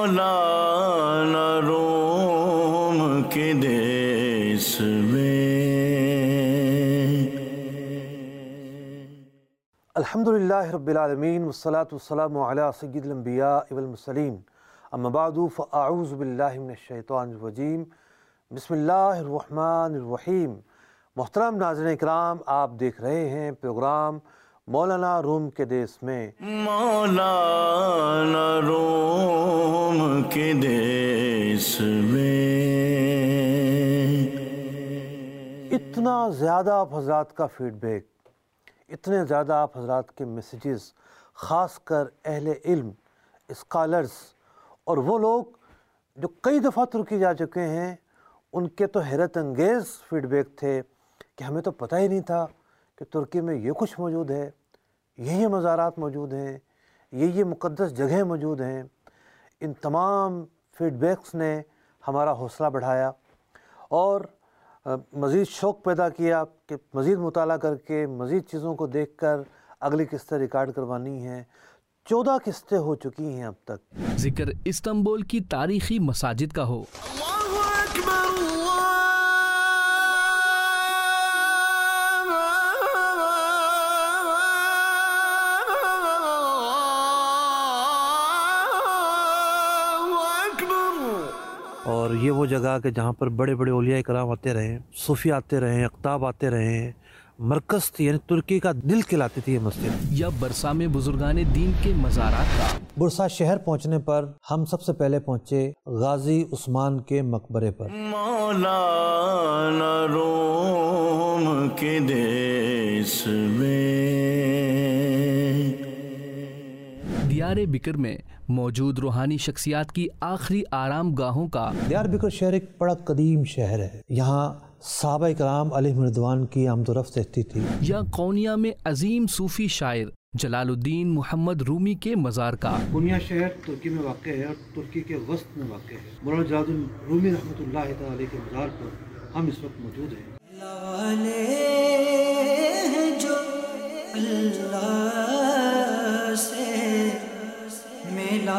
مولانا روم کے دیس میں الحمدللہ رب العالمین والصلاة والسلام علی سید الانبیاء والمرسلین اما بعد فاعوذ باللہ من الشیطان الرجیم بسم اللہ الرحمن الرحیم۔ محترم ناظرین اکرام، آپ دیکھ رہے ہیں پروگرام مولانا روم کے دیس میں۔ مولانا روم کے دیس میں اتنا زیادہ آپ حضرات کا فیڈ بیک، اتنے زیادہ آپ حضرات کے میسیجز، خاص کر اہل علم، اسکالرز اور وہ لوگ جو کئی دفعہ ترکی جا چکے ہیں، ان کے تو حیرت انگیز فیڈ بیک تھے کہ ہمیں تو پتہ ہی نہیں تھا کہ ترکی میں یہ کچھ موجود ہے، یہ مزارات موجود ہیں، یہ مقدس جگہیں موجود ہیں۔ ان تمام فیڈ بیکس نے ہمارا حوصلہ بڑھایا اور مزید شوق پیدا کیا کہ مزید مطالعہ کر کے مزید چیزوں کو دیکھ کر اگلی قسطیں ریکارڈ کروانی ہیں۔ 14 قسطیں ہو چکی ہیں اب تک۔ ذکر استنبول کی تاریخی مساجد کا ہو، اور یہ وہ جگہ کہ جہاں پر بڑے بڑے اولیاء کرام آتے رہے ہیں، صوفی آتے رہے ہیں، اقطاب آتے رہے ہیں، مرکز تھی، یعنی ترکی کا دل کہلاتی تھی یہ مسجد۔ یا برسا میں بزرگان دین کے مزارات کا۔ برسا شہر پہنچنے پر ہم سب سے پہلے پہنچے غازی عثمان کے مقبرے پر۔ مولانا روم کے دیس میں دیار بکر میں موجود روحانی شخصیات کی آخری آرام گاہوں کا۔ دیار بکر شہر ایک بڑا قدیم شہر ہے، یہاں صحابہ کرام علیہم رضوان کی آمد و رفت رہتی تھی۔ یا قونیہ میں عظیم صوفی شاعر جلال الدین محمد رومی کے مزار کا۔ قونیہ شہر ترکی میں واقع ہے اور ترکی کے وسط میں واقع ہے۔ مولانا جلال الدین رومی رحمۃ اللہ تعالی علیہ کے مزار پر ہم اس وقت موجود ہیں۔ جو اللہ سے ملا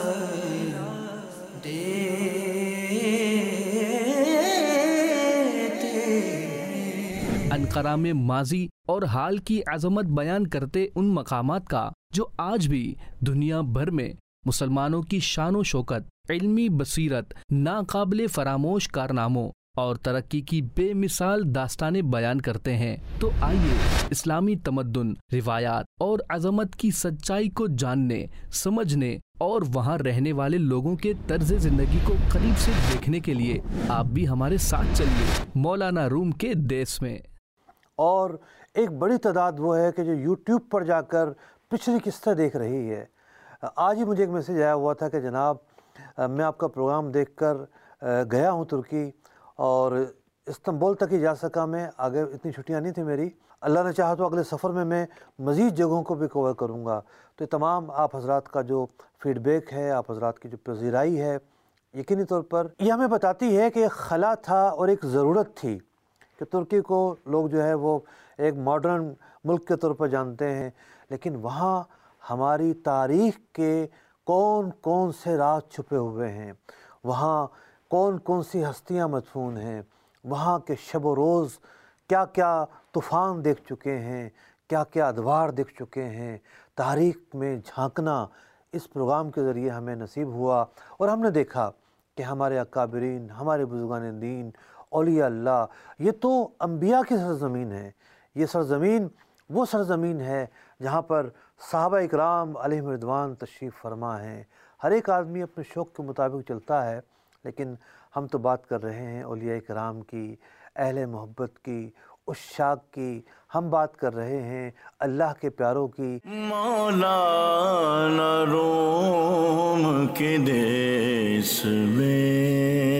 انقرہ میں ماضی اور حال کی عظمت بیان کرتے ان مقامات کا جو آج بھی دنیا بھر میں مسلمانوں کی شان و شوکت، علمی بصیرت، ناقابل فراموش کارناموں اور ترقی کی بے مثال داستانیں بیان کرتے ہیں۔ تو آئیے اسلامی تمدن، روایات اور عظمت کی سچائی کو جاننے، سمجھنے اور وہاں رہنے والے لوگوں کے طرز زندگی کو قریب سے دیکھنے کے لیے آپ بھی ہمارے ساتھ چلیے مولانا روم کے دیس میں۔ اور ایک بڑی تعداد وہ ہے کہ جو یوٹیوب پر جا کر پچھلی قسطیں دیکھ رہی ہے۔ آج ہی مجھے ایک میسیج آیا ہوا تھا کہ جناب میں آپ کا پروگرام دیکھ کر گیا ہوں ترکی اور استنبول تک ہی جا سکا میں، آگے اتنی چھٹیاں نہیں تھیں میری، اللہ نے چاہا تو اگلے سفر میں مزید جگہوں کو بھی کور کروں گا۔ تو یہ تمام آپ حضرات کا جو فیڈ بیک ہے، آپ حضرات کی جو پذیرائی ہے، یقینی طور پر یہ ہمیں بتاتی ہے کہ ایک خلا تھا اور ایک ضرورت تھی کہ ترکی کو لوگ جو ہے وہ ایک ماڈرن ملک کے طور پر جانتے ہیں، لیکن وہاں ہماری تاریخ کے کون کون سے راز چھپے ہوئے ہیں، وہاں کون کون سی ہستیاں مدفون ہیں، وہاں کے شب و روز کیا کیا طوفان دیکھ چکے ہیں، کیا کیا ادوار دیکھ چکے ہیں۔ تاریخ میں جھانکنا اس پروگرام کے ذریعے ہمیں نصیب ہوا اور ہم نے دیکھا کہ ہمارے اکابرین، ہمارے بزرگان دین، اولیاء اللہ، یہ تو انبیاء کی سرزمین ہے۔ یہ سرزمین وہ سرزمین ہے جہاں پر صحابہ اکرام علیہم رضوان تشریف فرما ہیں۔ ہر ایک آدمی اپنے شوق کے مطابق چلتا ہے، لیکن ہم تو بات کر رہے ہیں اولیاء کرام کی، اہل محبت کی، عشاق کی، ہم بات کر رہے ہیں اللہ کے پیاروں کی۔ مولانا روم کے دیس میں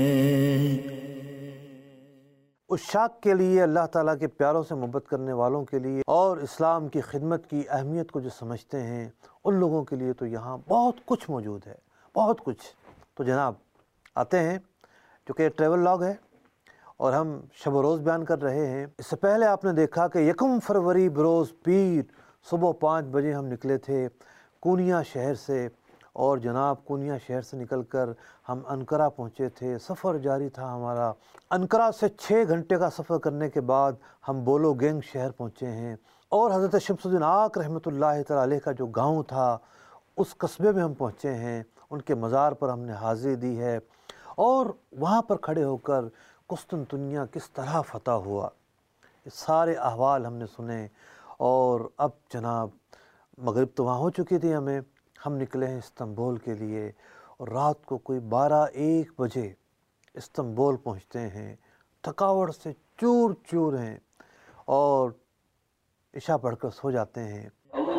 عشاق کے لیے، اللہ تعالیٰ کے پیاروں سے محبت کرنے والوں کے لیے اور اسلام کی خدمت کی اہمیت کو جو سمجھتے ہیں ان لوگوں کے لیے تو یہاں بہت کچھ موجود ہے، بہت کچھ۔ تو جناب آتے ہیں، چونکہ ٹریول لاگ ہے اور ہم شب و روز بیان کر رہے ہیں۔ اس سے پہلے آپ نے دیکھا کہ 1 فروری بروز پیر صبح 5 بجے ہم نکلے تھے قونیہ شہر سے اور جناب کونیا شہر سے نکل کر ہم انقرہ پہنچے تھے، سفر جاری تھا ہمارا۔ انقرہ سے 6 گھنٹے کا سفر کرنے کے بعد ہم بولو گینگ شہر پہنچے ہیں، اور حضرت شمس الدین آق رحمۃ اللہ تعالی علیہ کا جو گاؤں تھا اس قصبے میں ہم پہنچے ہیں، ان کے مزار پر ہم نے حاضری دی ہے، اور وہاں پر کھڑے ہو کر قسطنطنیہ کس طرح فتح ہوا، یہ سارے احوال ہم نے سنے۔ اور اب جناب مغرب تو وہاں ہو چکی تھی، ہم نکلے ہیں استنبول کے لیے، اور رات کو کوئی 12-1 بجے استنبول پہنچتے ہیں، تھکاوٹ سے چور چور ہیں، اور عشاء پڑھ کر سو جاتے ہیں۔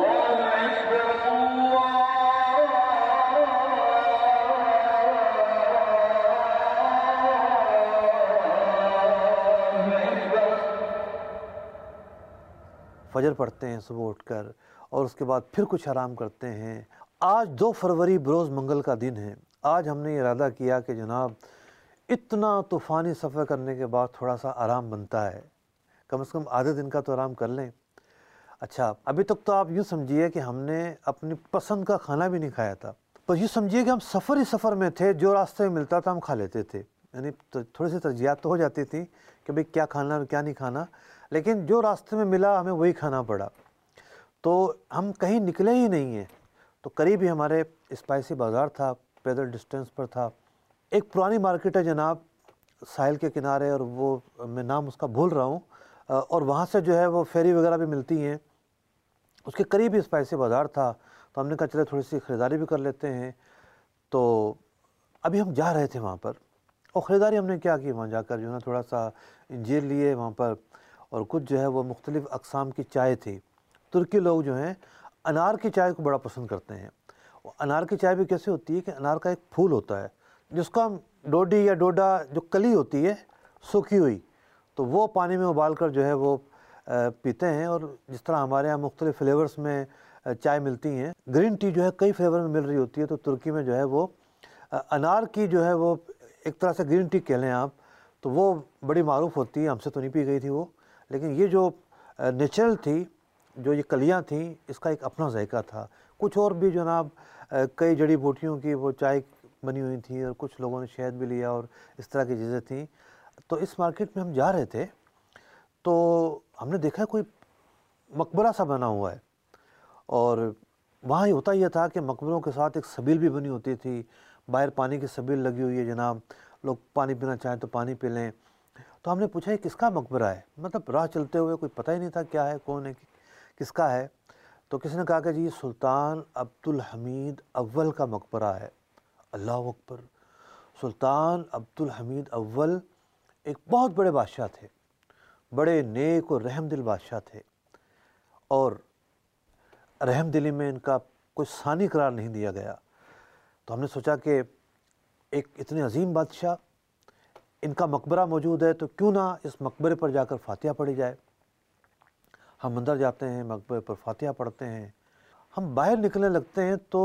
فجر پڑھتے ہیں صبح اٹھ کر، اور اس کے بعد پھر کچھ آرام کرتے ہیں۔ آج 2 فروری بروز منگل کا دن ہے۔ آج ہم نے ارادہ کیا کہ جناب اتنا طوفانی سفر کرنے کے بعد تھوڑا سا آرام بنتا ہے، کم از کم آدھے دن کا تو آرام کر لیں۔ اچھا، ابھی تک تو آپ یوں سمجھیے کہ ہم نے اپنی پسند کا کھانا بھی نہیں کھایا تھا، پر یوں سمجھیے کہ ہم سفر ہی سفر میں تھے، جو راستے میں ملتا تھا ہم کھا لیتے تھے، یعنی تھوڑی سی ترجیحات تو ہو جاتی تھی کہ بھئی کیا کھانا اور کیا نہیں کھانا، لیکن جو راستے میں ملا ہمیں وہی کھانا پڑا۔ تو ہم کہیں نکلے ہی نہیں ہیں، تو قریب ہی ہمارے اسپائسی بازار تھا، پیدل ڈسٹینس پر تھا۔ ایک پرانی مارکیٹ ہے جناب ساحل کے کنارے، اور وہ میں نام اس کا بھول رہا ہوں، اور وہاں سے جو ہے وہ فیری وغیرہ بھی ملتی ہیں، اس کے قریب ہی اسپائسی بازار تھا، تو ہم نے کہا چلے تھوڑی سی خریداری بھی کر لیتے ہیں۔ تو ابھی ہم جا رہے تھے وہاں پر، اور خریداری ہم نے کیا کی، وہاں جا کر جو ہے تھوڑا سا انجیر لیے وہاں پر، اور کچھ جو ہے وہ مختلف اقسام کی چائے تھی۔ ترکی لوگ جو ہیں انار کی چائے کو بڑا پسند کرتے ہیں۔ انار کی چائے بھی کیسے ہوتی ہے کہ انار کا ایک پھول ہوتا ہے جس کو ہم ڈوڈی یا ڈوڈا جو کلی ہوتی ہے سوکھی ہوئی، تو وہ پانی میں ابال کر جو ہے وہ پیتے ہیں، اور جس طرح ہمارے ہاں مختلف فلیورز میں چائے ملتی ہیں، گرین ٹی جو ہے کئی فلیور میں مل رہی ہوتی ہے، تو ترکی میں جو ہے وہ انار کی جو ہے وہ ایک طرح سے گرین ٹی کہہ لیں آپ، تو وہ بڑی معروف ہوتی ہے، ہم سے تو نہیں پی گئی تھی وہ، لیکن یہ جو نیچرل تھی، جو یہ کلیاں تھیں، اس کا ایک اپنا ذائقہ تھا۔ کچھ اور بھی جناب کئی جڑی بوٹیوں کی وہ چائے بنی ہوئی تھی، اور کچھ لوگوں نے شہد بھی لیا، اور اس طرح کی چیزیں تھیں۔ تو اس مارکیٹ میں ہم جا رہے تھے، تو ہم نے دیکھا کوئی مقبرہ سا بنا ہوا ہے، اور وہاں یہ ہوتا یہ تھا کہ مقبروں کے ساتھ ایک سبیل بھی بنی ہوتی تھی، باہر پانی کی سبیل لگی ہوئی ہے جناب، لوگ پانی پینا چاہیں تو پانی پی لیں۔ تو ہم نے پوچھا یہ کس کا مقبرہ ہے، مطلب راہ چلتے ہوئے کوئی پتہ ہی نہیں تھا کیا ہے، کون ہے، کس کا ہے۔ تو کسی نے کہا کہ جی سلطان عبد الحمید اول کا مقبرہ ہے۔ اللہ اکبر! سلطان عبد الحمید اول ایک بہت بڑے بادشاہ تھے، بڑے نیک اور رحم دل بادشاہ تھے، اور رحم دلی میں ان کا کوئی ثانی قرار نہیں دیا گیا۔ تو ہم نے سوچا کہ ایک اتنے عظیم بادشاہ، ان کا مقبرہ موجود ہے، تو کیوں نہ اس مقبرے پر جا کر فاتحہ پڑھی جائے۔ ہم اندر جاتے ہیں، مقبرے پر فاتحہ پڑھتے ہیں، ہم باہر نکلنے لگتے ہیں تو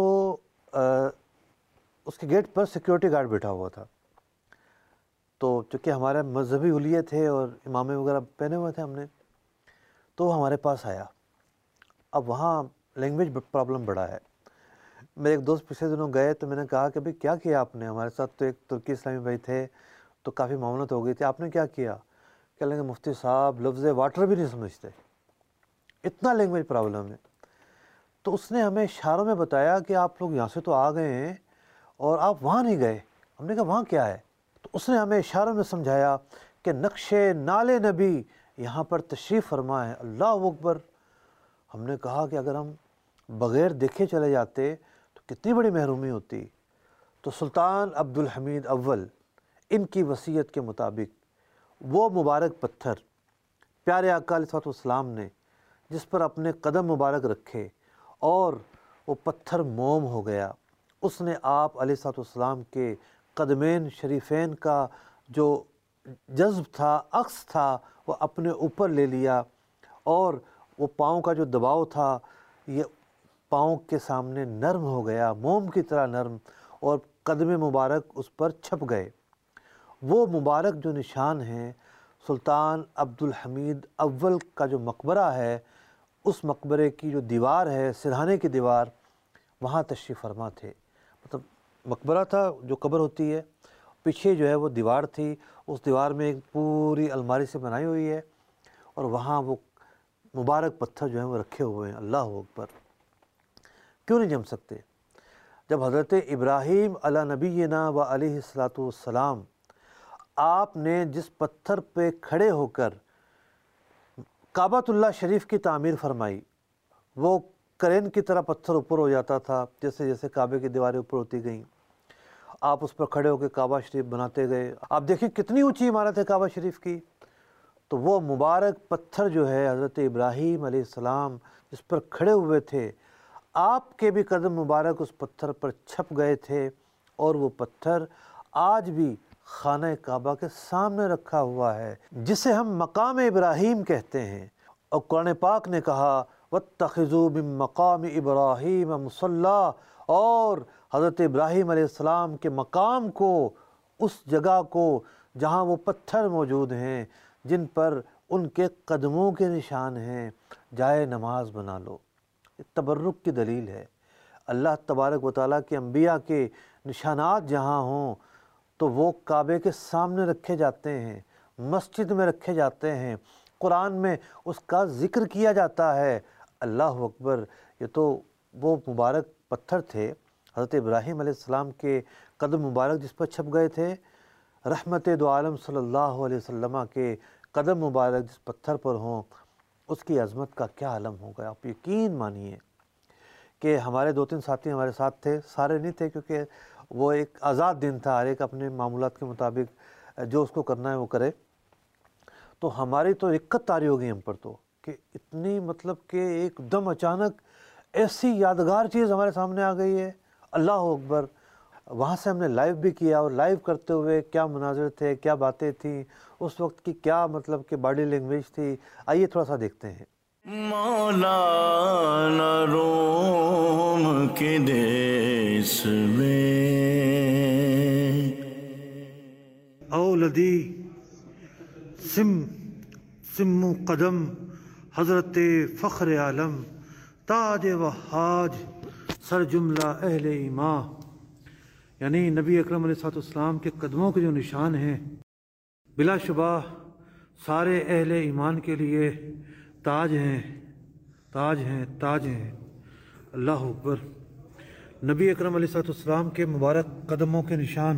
اس کے گیٹ پر سیکیورٹی گارڈ بیٹھا ہوا تھا۔ تو چونکہ ہمارے مذہبی حلیے تھے اور امامے وغیرہ پہنے ہوئے تھے ہم نے، تو وہ ہمارے پاس آیا۔ اب وہاں لینگویج پرابلم بڑا ہے۔ میرے ایک دوست پچھلے دنوں گئے، تو میں نے کہا کہ بھئی کیا کیا آپ نے، ہمارے ساتھ تو ایک ترکی اسلامی بھائی تھے، تو کافی معاونت ہو گئی تھی، آپ نے کیا کیا؟ کہنے لگے مفتی صاحب لفظ واٹر بھی نہیں سمجھتے، اتنا لینگویج پرابلم ہے۔ تو اس نے ہمیں اشاروں میں بتایا کہ آپ لوگ یہاں سے تو آ گئے ہیں اور آپ وہاں نہیں گئے۔ ہم نے کہا وہاں کیا ہے؟ تو اس نے ہمیں اشاروں میں سمجھایا کہ نقش نال نبی یہاں پر تشریف فرما ہے۔ اللہ اکبر! ہم نے کہا کہ اگر ہم بغیر دیکھے چلے جاتے تو کتنی بڑی محرومی ہوتی۔ تو سلطان عبد الحمید اول ان کی وصیت کے مطابق وہ مبارک پتھر پیارے آقا علیہ السلام نے جس پر اپنے قدم مبارک رکھے اور وہ پتھر موم ہو گیا، اس نے آپ علیہ السلام کے قدمین شریفین کا جو جذب تھا، عکس تھا، وہ اپنے اوپر لے لیا، اور وہ پاؤں کا جو دباؤ تھا یہ پاؤں کے سامنے نرم ہو گیا، موم کی طرح نرم، اور قدم مبارک اس پر چھپ گئے۔ وہ مبارک جو نشان ہیں سلطان عبد الحمید اول کا جو مقبرہ ہے، اس مقبرے کی جو دیوار ہے، سرہانے کی دیوار، وہاں تشریف فرما تھے۔ मतलब मकबरा था, जो कब्र होती है, पीछे जो है वो दीवार थी, उस दीवार में एक पूरी अलमारी से बनाई हुई है और वहाँ वो मुबारक पत्थर जो हैं वो रखे हुए हैं। अल्लाह अकबर, क्यों नहीं जम सकते? जब हज़रत इब्राहीम अला नबीना व अलैहिस्सलातु वस्सलाम आपने जिस पत्थर पे खड़े होकर काबतुल्लाह शरीफ की तामीर फरमाई, वो करेन की तरह पत्थर ऊपर हो जाता था, जैसे जैसे काबे की दीवारें ऊपर होती गईं। आप उस पर खड़े होकर काबा शरीफ बनाते गए। आप देखिए कितनी ऊंची इमारत है काबा शरीफ की। तो वो मुबारक पत्थर जो है हज़रत इब्राहीम अलैहिस्सलाम जिस पर खड़े हुए थे, आपके भी कदम मुबारक उस पत्थर पर छप गए थे और वो पत्थर आज भी खाना काबा के सामने रखा हुआ है, जिसे हम मकाम इब्राहीम कहते हैं। और कुरान पाक ने कहा वत्तखिज़ू मिन मकाम इब्राहीम मुसल्ला, और हज़रत इब्राहीम अलैहिस्सलाम के मकाम को, उस जगह को जहाँ वो पत्थर मौजूद हैं जिन पर उनके कदमों के निशान हैं, जाए नमाज बना लो। तबर्रुक की दलील है। अल्लाह तबारक व तआला के अंबिया के निशानात जहाँ हों तो वो काबे के सामने रखे जाते हैं, मस्जिद में रखे जाते हैं, कुरान में उसका ज़िक्र किया जाता है। अल्लाह अकबर, ये तो वो मुबारक पत्थर थे हज़रत इब्राहीम अलैहिस्सलाम के कदम मुबारक जिस पर छप गए थे। रहमत दो आलम सल्लल्लाहु अलैहि वसल्लम के कदम मुबारक जिस पत्थर पर हों, उसकी अज़मत का क्या आलम होगा। आप यकीन मानिए कि हमारे 2-3 साथी हमारे साथ थे, सारे नहीं थे क्योंकि वो एक आज़ाद दिन था, हर एक अपने मामूलात के मुताबिक जो उसको करना है वो करे। तो हमारी तो दिक्कत तारी हो गई हम पर तो, कि इतनी मतलब कि एकदम अचानक ऐसी यादगार चीज़ हमारे सामने आ गई है। अल्लाह अकबर। वहाँ से हमने लाइव भी किया और लाइव करते हुए क्या मुनाज़र थे, क्या बातें थी, उस वक्त की क्या मतलब कि बॉडी लैंग्वेज थी, आइए थोड़ा सा देखते हैं। मौलाना रोम के देश में औलदी सिम्मु कदम हज़रत फ़ख्र आलम ताज वहाज सर जुमला अहले ईमा, यानी नबी अकरम अलैहिस्सलाम के कदमों के जो निशान हैं, बिलाशुबा सारे अहले ईमान के लिए ताज हैं, ताज हैं, ताज हैं। अल्लाह अकबर। नबी अकरम अलैहिस्सलाम के मुबारक कदमों के निशान,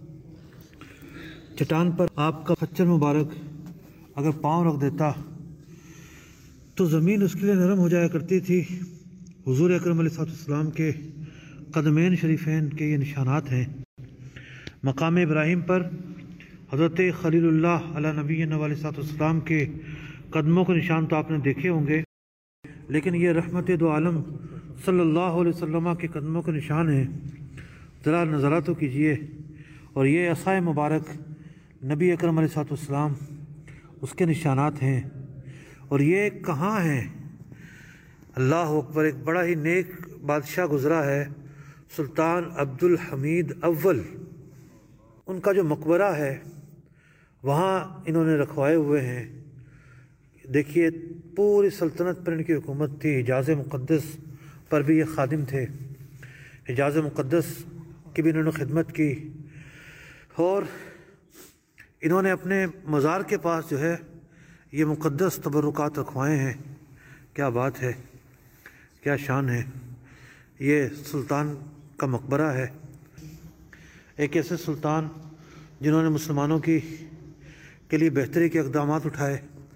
चट्टान पर आपका खच्चर मुबारक अगर पाँव रख देता तो ज़मीन उसके लिए नरम हो जाया करती थी। हुज़ूर अकरम अलैहिस्सलाम के कदमैन शरीफैन के ये निशानात हैं। मकाम इब्राहीम पर हज़रत खलीलुल्लाह अला नबीना अलैहिस्सलाम के कदमों के निशान तो आपने देखे होंगे, लेकिन ये रहमत दो आलम सल्लल्लाहु अलैहि वसल्लम के कदमों के निशान हैं। ज़रा नज़रा तो कीजिए। और ये असाए मुबारक नबी अकरम अलैहिस्सलाम उसके निशानात हैं। और ये कहाँ हैं? अल्लाह अकबर। एक बड़ा ही नेक बादशाह गुज़रा है, सुल्तान अब्दुल हमीद अव्वल। उनका जो मकबरा है वहाँ इन्होंने रखवाए हुए हैं। देखिए पूरी सल्तनत पर इनकी हुकूमत थी। हिजाज़ मुक़द्दस पर भी ये खादिम थे, हिजाज़ मुक़द्दस की भी इन्होंने खिदमत की। और इन्होंने अपने मज़ार के पास जो है ये मुक़द्दस तबरुकात रखवाए हैं। क्या बात है, क्या शान है। ये सुल्तान का मकबरा है। एक ऐसे सुल्तान जिन्होंने मुसलमानों के लिए बेहतरी के इक़दामात उठाए,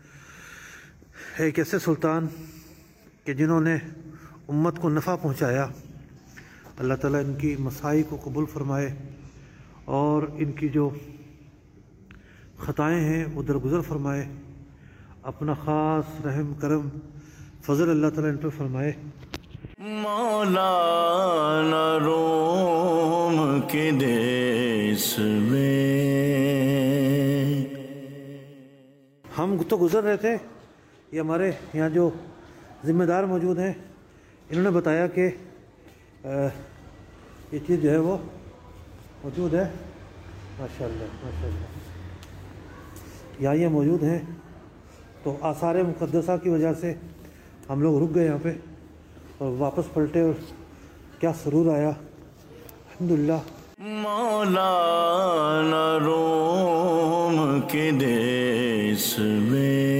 एक ऐसे सुल्तान कि जिन्होंने उम्मत को नफ़ा पहुँचाया। अल्लाह ताला इनकी मसाई को कबूल फ़रमाए और इनकी जो ख़ताएँ हैं वो दरगुज़र फ़रमाए। अपना ख़ास रहम करम फ़ज़ल अल्लाह ताला इन पर फ़रमाए। मौलाना रोम के देश में हम तो गुज़र रहे थे, ये हमारे यहाँ जो ज़िम्मेदार मौजूद हैं इन्होंने बताया कि ये चीज़ जो है वो मौजूद है। माशाअल्लाह माशाअल्लाह, यहाँ ये मौजूद हैं। तो आसार मुक़द्दसा की वजह से हम लोग रुक गए यहाँ पे और वापस पलटे और क्या सुरूर आया। الحمدللہ مولانا روم کے دیس میں.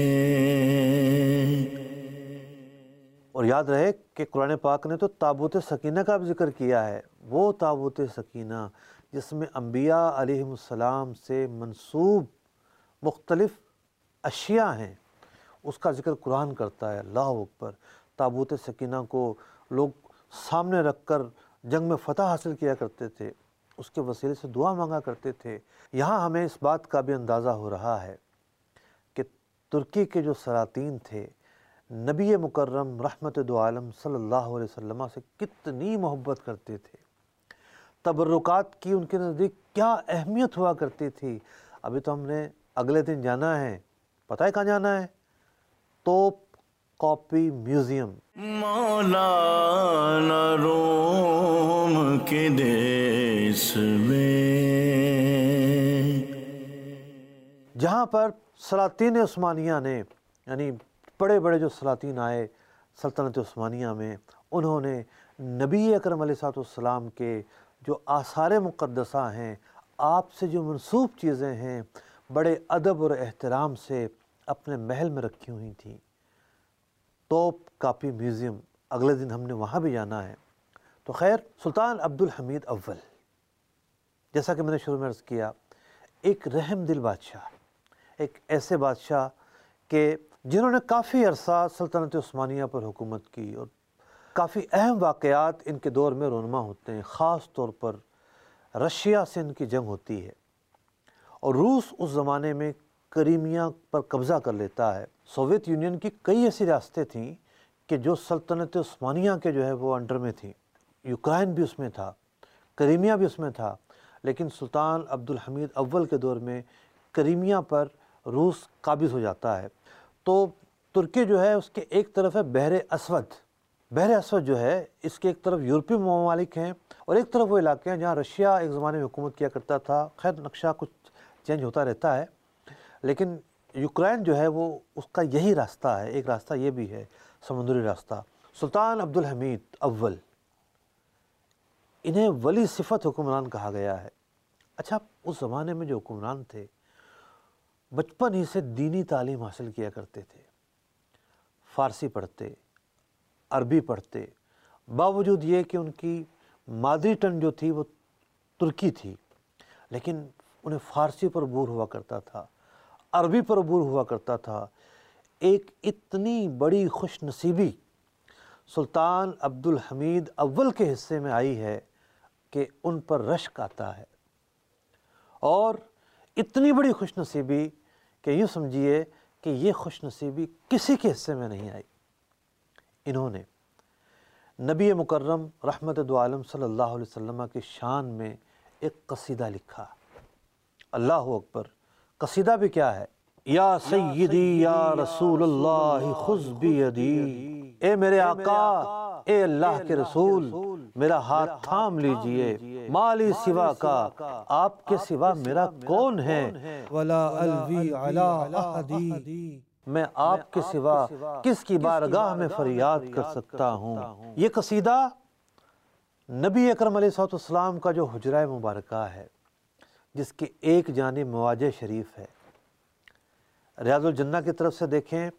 اور یاد رہے کہ قرآن پاک نے تو تابوت سکینہ کا بھی ذکر کیا ہے. وہ تابوت سکینہ جس میں انبیاء علیہم السلام سے منسوب مختلف اشیاء ہیں، اس کا ذکر قرآن کرتا ہے. اللہ اکبر. تابوت سکینہ کو لوگ سامنے رکھ کر جنگ میں فتح حاصل کیا کرتے تھے، اس کے وسیلے سے دعا مانگا کرتے تھے. یہاں ہمیں اس بات کا بھی اندازہ ہو رہا ہے کہ ترکی کے جو سلاطین تھے نبی مکرم رحمت دو عالم صلی اللہ علیہ وسلم سے کتنی محبت کرتے تھے، تبرکات کی ان کے نزدیک کیا اہمیت ہوا کرتی تھی. ابھی تو ہم نے اگلے دن جانا ہے، پتہ ہے کہاں جانا ہے؟ توپ کاپی میوزیم. مولانا روم کے دیس میں جہاں پر سلاطین عثمانیہ نے، یعنی بڑے بڑے جو سلاطین آئے سلطنت عثمانیہ میں، انہوں نے نبی اکرم علیہ السلام کے جو آثار مقدسہ ہیں، آپ سے جو منسوب چیزیں ہیں، بڑے ادب اور احترام سے اپنے محل میں رکھی ہوئی تھیں. توپ کاپی میوزیم، اگلے دن ہم نے وہاں بھی جانا ہے. تو خیر، سلطان عبد الحمید اول، جیسا کہ میں نے شروع میں عرض کیا، ایک رحم دل بادشاہ، ایک ایسے بادشاہ کہ جنہوں نے کافی عرصہ سلطنت عثمانیہ پر حکومت کی، اور کافی اہم واقعات ان کے دور میں رونما ہوتے ہیں. خاص طور پر رشیا سے ان کی جنگ ہوتی ہے اور روس اس زمانے میں کریمیا پر قبضہ کر لیتا ہے. سوویت یونین کی کئی ایسی ریاستیں تھیں کہ جو سلطنت عثمانیہ کے جو ہے وہ انڈر میں تھیں. یوکرائن بھی اس میں تھا، کریمیا بھی اس میں تھا، لیکن سلطان عبد الحمید اول کے دور میں کریمیا پر روس قابض ہو جاتا ہے. تو ترکی جو ہے اس کے ایک طرف ہے بحر اسود. بحر اسود جو ہے اس کے ایک طرف یورپی ممالک ہیں اور ایک طرف وہ علاقے ہیں جہاں رشیا ایک زمانے میں حکومت کیا کرتا تھا. خیر نقشہ کچھ چینج ہوتا رہتا ہے، لیکن یوکرائن جو ہے وہ اس کا یہی راستہ ہے. ایک راستہ یہ بھی ہے سمندری راستہ. سلطان عبد الحمید اول، انہیں ولی صفت حکمران کہا گیا ہے. اچھا، اس زمانے میں جو حکمران تھے بچپن ہی سے دینی تعلیم حاصل کیا کرتے تھے. فارسی پڑھتے، عربی پڑھتے، باوجود یہ کہ ان کی مادری ٹنگ جو تھی وہ ترکی تھی، لیکن انہیں فارسی پر عبور ہوا کرتا تھا، عربی پر عبور ہوا کرتا تھا. ایک اتنی بڑی خوش نصیبی سلطان عبد الحمید اول کے حصے میں آئی ہے کہ ان پر رشک آتا ہے، اور اتنی بڑی خوش نصیبی کہ یوں سمجھیے کہ یہ خوش نصیبی کسی کے حصے میں نہیں آئی. انہوں نے نبی مکرم رحمت دو عالم صلی اللہ علیہ وسلم کی شان میں ایک قصیدہ لکھا. اللہ اکبر. قصیدہ بھی کیا ہے؟ یا سیدی یا رسول اللہ خذ بیدی، اے میرے آقا، اے اللہ کے رسول، میرا ہاتھ تھام لیجئے. مالی سوا کا، آپ کے سوا میرا کون ہے؟ ولا الوی علی احدی، میں آپ کے سوا کس کی بارگاہ میں فریاد کر سکتا ہوں. یہ قصیدہ نبی اکرم علیہ السلام کا جو حجرہ مبارکہ ہے، جس کی ایک جانب مواجہ شریف ہے، ریاض الجنہ کی طرف سے دیکھیں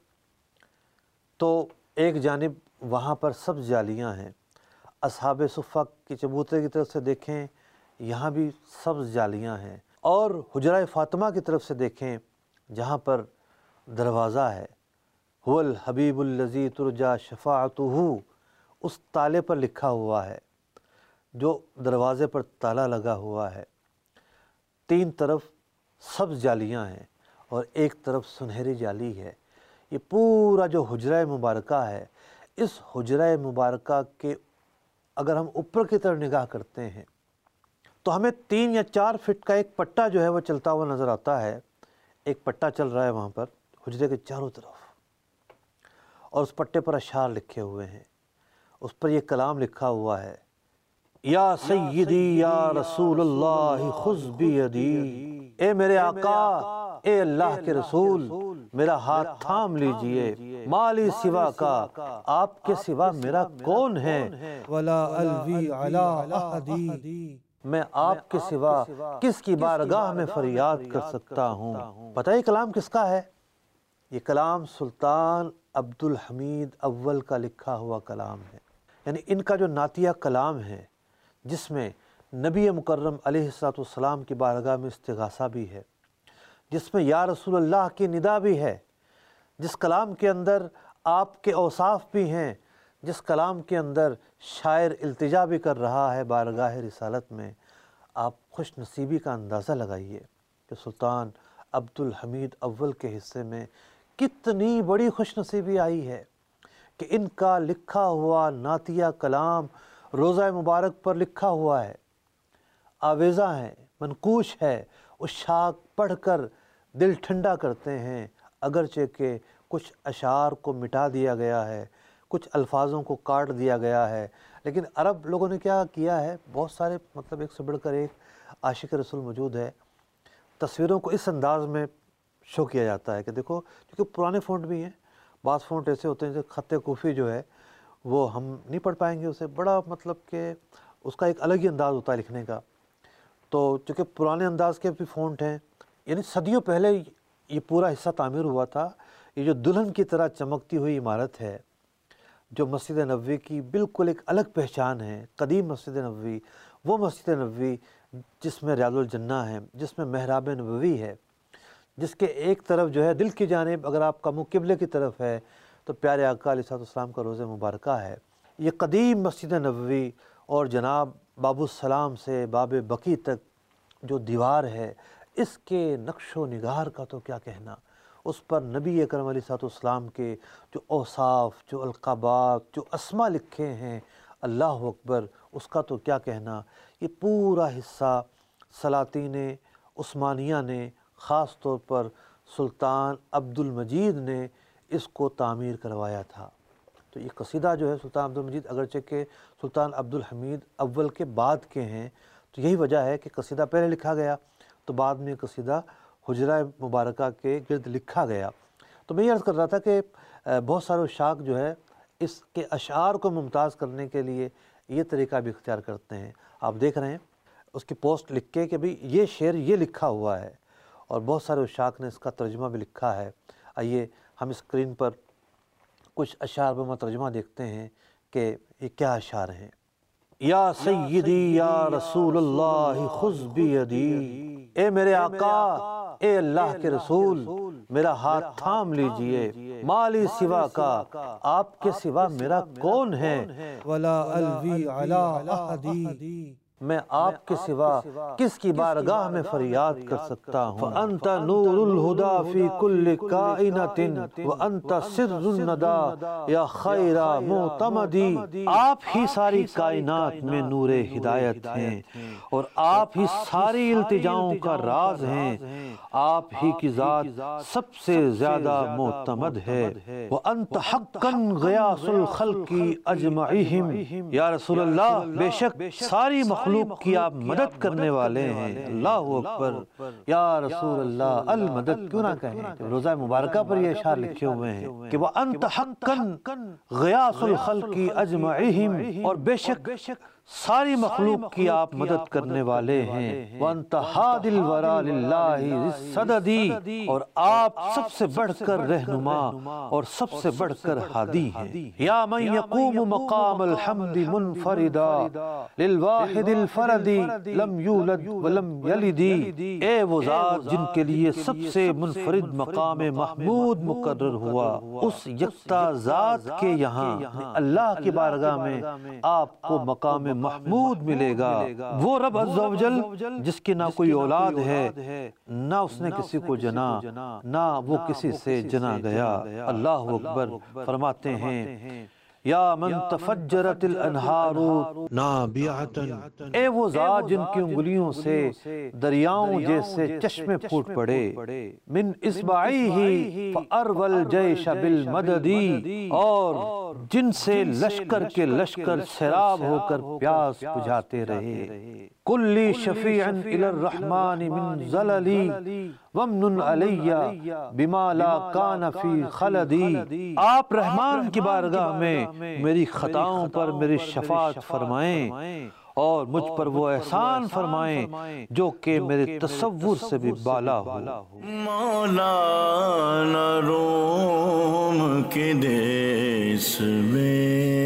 تو ایک جانب وہاں پر سبز جالیاں ہیں. اصحاب صفہ کی چبوترے کی طرف سے دیکھیں، یہاں بھی سبز جالیاں ہیں. اور حجرہ فاطمہ کی طرف سے دیکھیں جہاں پر دروازہ ہے، هو الحبیب الذی ترجا شفاعتہ، اس تالے پر لکھا ہوا ہے، جو دروازے پر تالا لگا ہوا ہے. تین طرف سبز جالیاں ہیں اور ایک طرف سنہری جالی ہے. یہ پورا جو حجرہ مبارکہ ہے، اس حجرہ مبارکہ کے اگر ہم اوپر کی طرف نگاہ کرتے ہیں تو ہمیں 3 یا 4 فٹ کا ایک پٹا جو ہے وہ چلتا ہوا نظر آتا ہے. ایک پٹا چل رہا ہے وہاں پر حجرے کے چاروں طرف، اور اس پٹے پر اشعار لکھے ہوئے ہیں. اس پر یہ کلام لکھا ہوا ہے، یا سیدی یا رسول اللہ خذ بیدی، اے میرے آقا، اے اللہ کے رسول، میرا ہاتھ تھام لیجئے. مالی سوا کا، آپ کے سوا میرا کون ہے؟ ولا الوی علی احدی، میں آپ کے سوا کس کی بارگاہ میں فریاد کر سکتا ہوں۔ پتہ یہ کلام کس کا ہے؟ یہ کلام سلطان عبد الحمید اول کا لکھا ہوا کلام ہے، یعنی ان کا جو نعتیہ کلام ہے جس میں نبی مکرم علیہ السلام کی بارگاہ میں استغاثہ بھی ہے، جس میں یا رسول اللہ کی ندا بھی ہے، جس کلام کے اندر آپ کے اوصاف بھی ہیں، جس کلام کے اندر شاعر التجا بھی کر رہا ہے بارگاہ رسالت میں، آپ خوش نصیبی کا اندازہ لگائیے کہ سلطان عبد الحمید اول کے حصے میں کتنی بڑی خوش نصیبی آئی ہے کہ ان کا لکھا ہوا نعتیہ کلام روضہ مبارک پر لکھا ہوا ہے، آویزہ ہے، منقوش ہے، عشاق پڑھ کر دل ٹھنڈا کرتے ہیں، اگرچہ کہ کچھ اشعار کو مٹا دیا گیا ہے، کچھ الفاظوں کو کاٹ دیا گیا ہے، لیکن عرب لوگوں نے کیا کیا ہے، بہت سارے مطلب ایک سے بڑھ کر ایک عاشق رسول موجود ہے، تصویروں کو اس انداز میں شو کیا جاتا ہے کہ دیکھو، کیونکہ پرانے فونٹ بھی ہیں، بعض فونٹ ایسے ہوتے ہیں جیسے خط کوفی جو ہے وہ ہم نہیں پڑھ پائیں گے اسے، بڑا مطلب کہ اس کا ایک الگ ہی انداز ہوتا ہے لکھنے کا، تو چونکہ پرانے انداز کے بھی فونٹ ہیں، یعنی صدیوں پہلے یہ پورا حصہ تعمیر ہوا تھا۔ یہ جو دلہن کی طرح چمکتی ہوئی عمارت ہے جو مسجد نبوی کی بالکل ایک الگ پہچان ہے، قدیم مسجد نبوی، وہ مسجد نبوی جس میں ریاض الجنہ ہے، جس میں محراب نبوی ہے، جس کے ایک طرف جو ہے دل کی جانب اگر آپ کا منہ قبلے کی طرف ہے تو پیارے آقا علیہ السلام کا روضہ مبارکہ ہے۔ یہ قدیم مسجد نبوی اور جناب باب السلام سے باب بقی تک جو دیوار ہے، اس کے نقش و نگار کا تو کیا کہنا، اس پر نبی اکرم علیہ السلام کے جو اوصاف، جو القابات، جو اسما لکھے ہیں، اللہ اکبر، اس کا تو کیا کہنا۔ یہ پورا حصہ سلاطین عثمانیہ نے، خاص طور پر سلطان عبد المجید نے اس کو تعمیر کروایا تھا۔ تو یہ قصیدہ جو ہے سلطان عبد المجید، اگرچہ کہ سلطان عبد الحمید اول کے بعد کے ہیں، تو یہی وجہ ہے کہ قصیدہ پہلے لکھا گیا تو بعد میں قصیدہ حجرہ مبارکہ کے گرد لکھا گیا۔ تو میں یہ عرض کر رہا تھا کہ بہت سارے عشاق جو ہے اس کے اشعار کو ممتاز کرنے کے لیے یہ طریقہ بھی اختیار کرتے ہیں۔ آپ دیکھ رہے ہیں اس کی پوسٹ لکھ کے کہ بھئی یہ شعر یہ لکھا ہوا ہے، اور بہت سارے عشاق نے اس کا ترجمہ بھی لکھا ہے۔ آئیے ہم اسکرین پر کچھ اشعار پر ترجمہ دیکھتے ہیں کہ یہ کیا اشعار ہیں۔ یا سیدی یا رسول اللہ خذ بیدی، اے میرے آقا، اے اللہ کے رسول، میرا ہاتھ تھام لیجئے، مالی سوا کا، آپ کے سوا میرا کون ہے، ولا الوی علی احدی، میں آپ کے سوا کس کی بارگاہ میں فریاد کر سکتا ہوں۔ فَأَنْتَ نُورُ الْهُدَى فِي كُلِّ كَائِنَةٍ وَأَنْتَ سِرُّ النَّدَى یا خیر معتمدی، آپ ہی ساری کائنات میں نور ہدایت ہیں اور آپ ہی ساری التجاؤں کا راز ہیں، آپ ہی کی ذات سب سے زیادہ معتمد ہے۔ وَأَنْتَ حَقًّا غِيَاثُ الْخَلْقِ أَجْمَعِهِمْ، یا رسول اللہ بے شک ساری مخلوق کی آپ مدد کرنے والے ہیں۔ اللہ اکبر، یا رسول اللہ المدد کیوں نہ کہیں، روضہ مبارکہ پر یہ اشعار لکھے ہوئے ہیں کہ وَأَنْتَ حَقًّا غِيَاثُ الْخَلْقِ أَجْمَعِهِمْ، اور بے شک ساری مخلوق کی آپ مدد کرنے والے ہیں۔ وَأَنْتَ هَادِ الْوَرَى لِلَّهِ ذِي الصَّدَدِ، اور آپ سب سے بڑھ کر رہنما اور سب سے بڑھ کر ہادی ہیں۔ یا من يقوم مقام الحمد منفردا للواحد الفرد لم یولد ولم یلد، اے وہ ذات جن کے لیے سب سے منفرد مقام محمود مقرر ہوا، اس یکتا ذات کے یہاں اللہ کی بارگاہ میں آپ کو مقام محمود ملے گا۔ وہ رب عز و جل جس کی نہ کوئی اولاد ہے، نہ اس نے کسی کو جنا، نہ وہ کسی سے جنا گیا۔ اللہ اکبر، فرماتے ہیں یا من تفجرت الانہار نابعۃ، اے وہ ذات جن کی انگلیوں سے دریاؤں جیسے چشمے پھوٹ پڑے، من اصبعیہ فاروی الجیش بالمدد، اور جن سے لشکر کے لشکر سیراب ہو کر پیاس بجھاتے رہے۔ کلی شفیع الی الرحمن من زللی ومن علی بما لا کان فی خلدی، آپ رحمان کی بارگاہ میں میری خطاؤں پر میری شفاعت فرمائیں اور مجھ پر وہ احسان فرمائیں جو کہ میرے تصور سے بھی بالا ہو۔ مولانا روم کے دیس میں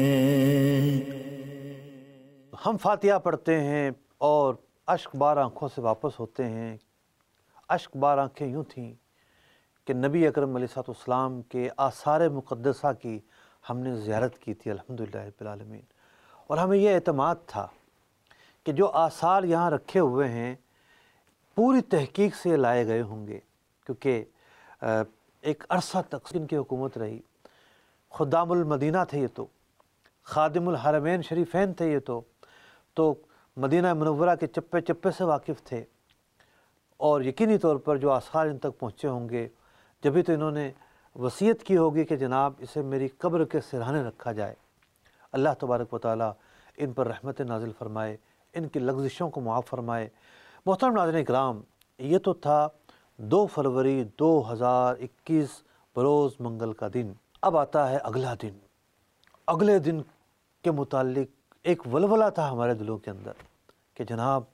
ہم فاتحہ پڑھتے ہیں اور اشک بار آنکھوں سے واپس ہوتے ہیں۔ اشک بار آنکھیں یوں تھیں کہ نبی اکرم علیہ السلام کے آثار مقدسہ کی ہم نے زیارت کی تھی الحمدللہ رب العالمین، اور ہمیں یہ اعتماد تھا کہ جو آثار یہاں رکھے ہوئے ہیں پوری تحقیق سے لائے گئے ہوں گے، کیونکہ ایک عرصہ تک ان کی حکومت رہی۔ خدام المدینہ تھے یہ تو، خادم الحرمین شریفین تھے یہ تو مدینہ منورہ کے چپے چپے سے واقف تھے، اور یقینی طور پر جو آثار ان تک پہنچے ہوں گے جبھی تو انہوں نے وصیت کی ہوگی کہ جناب اسے میری قبر کے سرہانے رکھا جائے۔ اللہ تبارک و تعالیٰ ان پر رحمت نازل فرمائے، ان کی لغزشوں کو معاف فرمائے۔ محترم ناظرین اکرام، یہ تو تھا 2 فروری 2021 بروز منگل کا دن۔ اب آتا ہے اگلا دن۔ اگلے دن کے متعلق ایک ولولہ تھا ہمارے دلوں کے اندر کہ جناب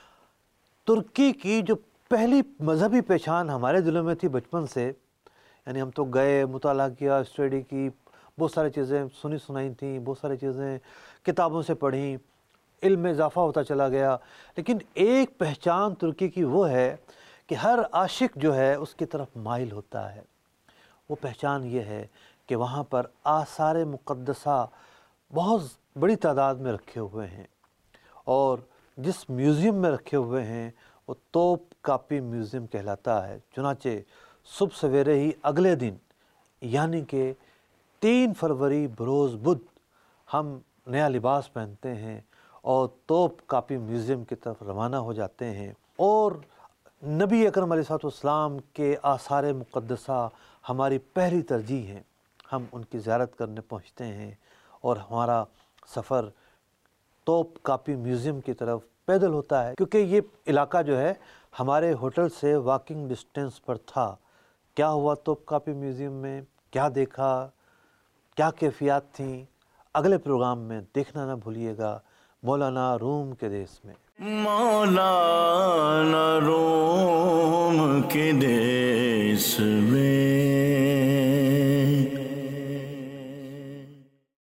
ترکی کی جو پہلی مذہبی پہچان ہمارے دلوں میں تھی بچپن سے، یعنی ہم تو گئے، مطالعہ کیا، اسٹڈی کی، بہت ساری چیزیں سنی سنائی تھیں، بہت ساری چیزیں کتابوں سے پڑھیں، علم میں اضافہ ہوتا چلا گیا، لیکن ایک پہچان ترکی کی وہ ہے کہ ہر عاشق جو ہے اس کی طرف مائل ہوتا ہے۔ وہ پہچان یہ ہے کہ وہاں پر آثار مقدسہ بہت بڑی تعداد میں رکھے ہوئے ہیں، اور جس میوزیم میں رکھے ہوئے ہیں وہ توپ کاپی میوزیم کہلاتا ہے۔ چنانچہ صبح سویرے ہی اگلے دن یعنی کہ 3 فروری بروز بدھ ہم نیا لباس پہنتے ہیں اور توپ کاپی میوزیم کی طرف روانہ ہو جاتے ہیں، اور نبی اکرم علیہ السلام کے آثار مقدسہ ہماری پہلی ترجیح ہیں۔ ہم ان کی زیارت کرنے پہنچتے ہیں اور ہمارا سفر توپ کاپی میوزیم کی طرف پیدل ہوتا ہے، کیونکہ یہ علاقہ جو ہے ہمارے ہوٹل سے واکنگ ڈسٹینس پر تھا۔ کیا ہوا توپ کاپی میوزیم میں، کیا دیکھا، کیا کیفیات تھیں، اگلے پروگرام میں دیکھنا نہ بھولیے گا مولانا روم کے دیس میں۔ مولانا روم کے دیس میں